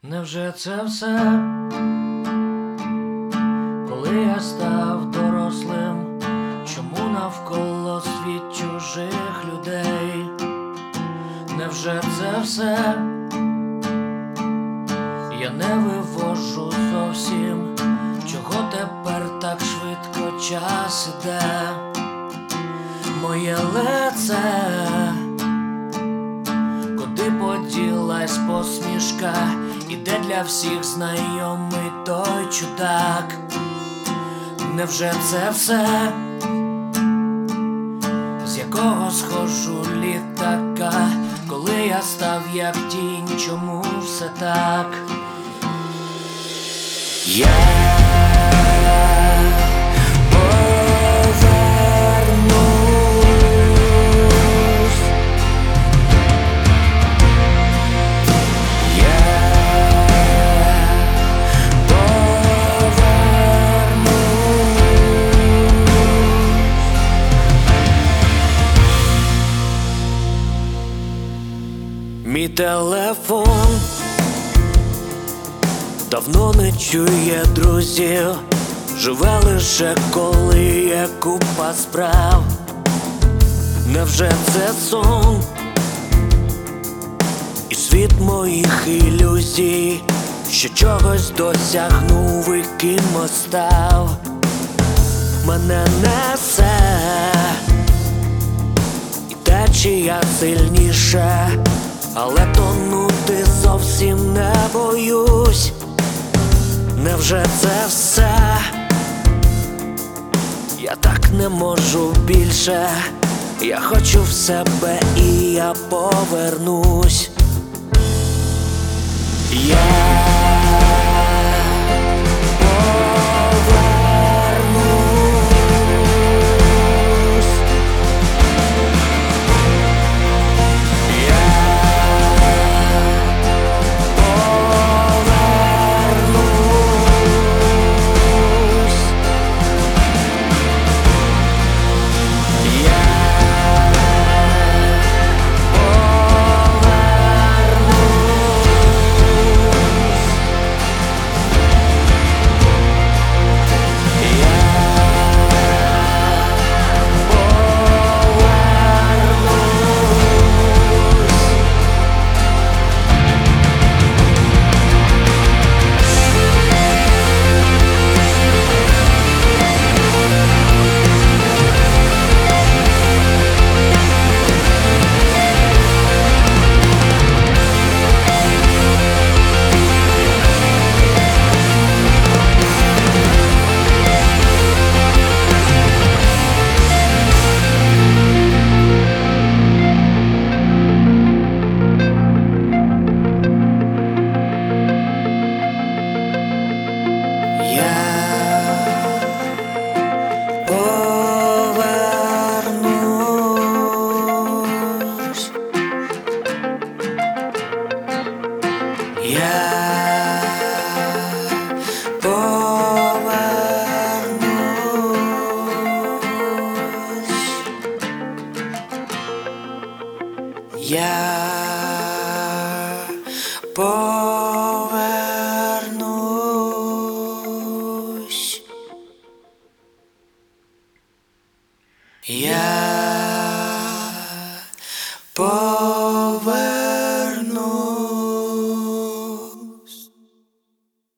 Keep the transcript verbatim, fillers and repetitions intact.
Невже це все, коли я став дорослим? Чому навколо світ чужих людей? Невже це все? Я не вивожу зовсім, чого тепер так швидко час іде. Моє лице, куди поділась посмішка, і де для всіх знайомий той чудак? Невже це все, з якого схожу літака, коли я став як тінь, чому все так? Я мій телефон давно не чує друзів, живе лише коли є купа справ. Невже це сон і світ моїх ілюзій, що чогось досягнув і кимось став? Мене несе і течія сильніше, але тонути зовсім не боюсь. Невже це все? Я так не можу більше, я хочу в себе і я повернусь. Я Yeah.